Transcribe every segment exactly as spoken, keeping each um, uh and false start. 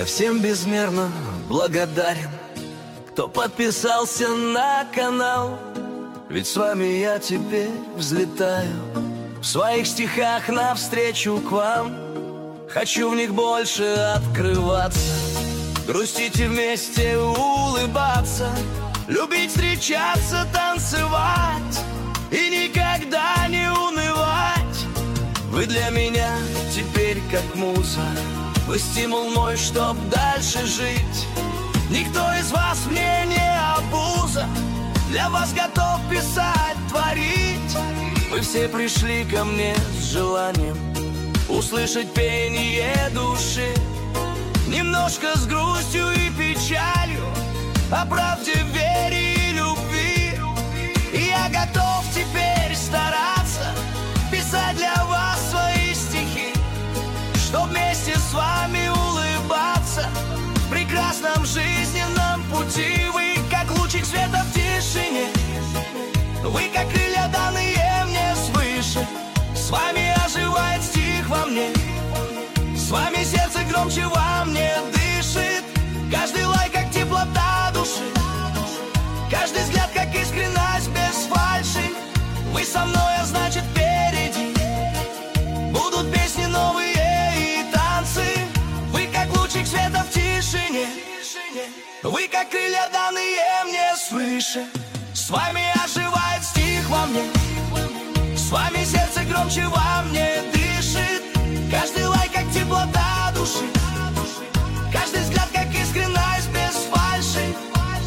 Я всем безмерно благодарен, кто подписался на канал. Ведь с вами я теперь взлетаю в своих стихах навстречу к вам. Хочу в них больше открываться, грустить и вместе улыбаться, любить, встречаться, танцевать и никогда не унывать. Вы для меня теперь как муза, вы стимул мой, чтоб дальше жить. Никто из вас мне не обуза, для вас готов писать, творить. Вы все пришли ко мне с желанием услышать пение души, немножко с грустью и печалью, о правде, вере и любви. И я готов теперь стараться писать для вас свои стихи, чтоб вместе с вами улыбаться в прекрасном жизненном пути. Вы как лучик света в тишине, вы как крылья, данные мне свыше. С вами оживает стих во мне, с вами сердце громче во мне дышит. Каждый лай как теплота души, каждый взгляд как искренность без фальши. Вы со мной, а значит впереди будут песни новые и танцы. Вы как лучик света в тишине, вы как крылья, данные мне свыше. С вами оживает стих во мне, с вами сердце громче во мне дышит. Каждый лай как теплота души, каждый взгляд как искренность без фальши.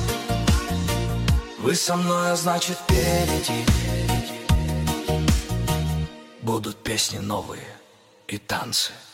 Вы со мной, а значит впереди будут песни новые и танцы.